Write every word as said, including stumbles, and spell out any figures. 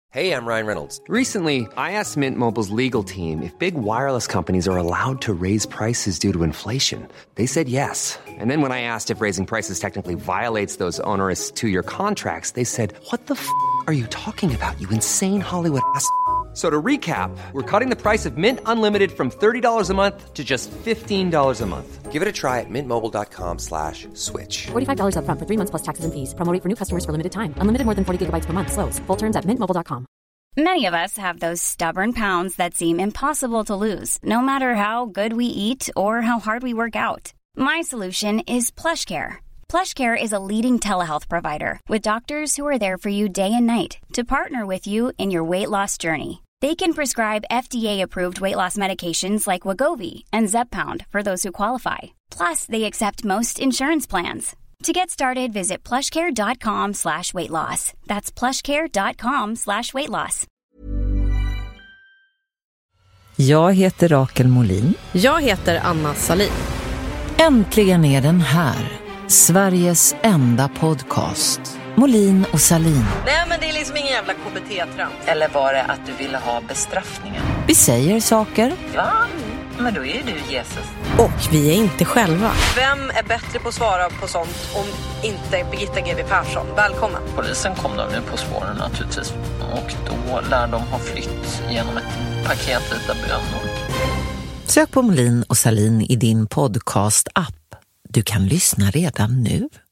Hey, I'm Ryan Reynolds. Recently, I asked Mint Mobile's legal team if big wireless companies are allowed to raise prices due to inflation. They said yes. And then when I asked if raising prices technically violates those onerous two-year contracts, they said, what the f*** are you talking about, you insane Hollywood ass f- So to recap, we're cutting the price of Mint Unlimited from thirty dollars a month to just fifteen dollars a month. Give it a try at mintmobile.com slash switch. forty-five dollars up front for three months plus taxes and fees. Promo rate for new customers for limited time. Unlimited more than forty gigabytes per month. Slows full terms at mint mobile dot com. Many of us have those stubborn pounds that seem impossible to lose, no matter how good we eat or how hard we work out. My solution is PlushCare. PlushCare is a leading telehealth provider with doctors who are there for you day and night to partner with you in your weight loss journey. They can prescribe F D A-approved weight loss medications like Wegovy and Zepbound for those who qualify. Plus, they accept most insurance plans. To get started, visit plushcare.com slash weight loss. That's plushcare.com slash weight loss. Jag heter Rakel Molin. Jag heter Anna Salin. Äntligen är den här. Sveriges enda podcast. Molin och Salin. Nej, men det är liksom ingen jävla K B T-trams. Eller var det att du ville ha bestraffningen? Vi säger saker. Ja, men då är ju du Jesus. Och vi är inte själva. Vem är bättre på att svara på sånt om inte Birgitta G W Persson? Välkommen. Polisen kom då nu på spåren naturligtvis. Och då lär de ha flytt genom ett paket vita bönor. Sök på Molin och Salin i din podcast-app. Du kan lyssna redan nu.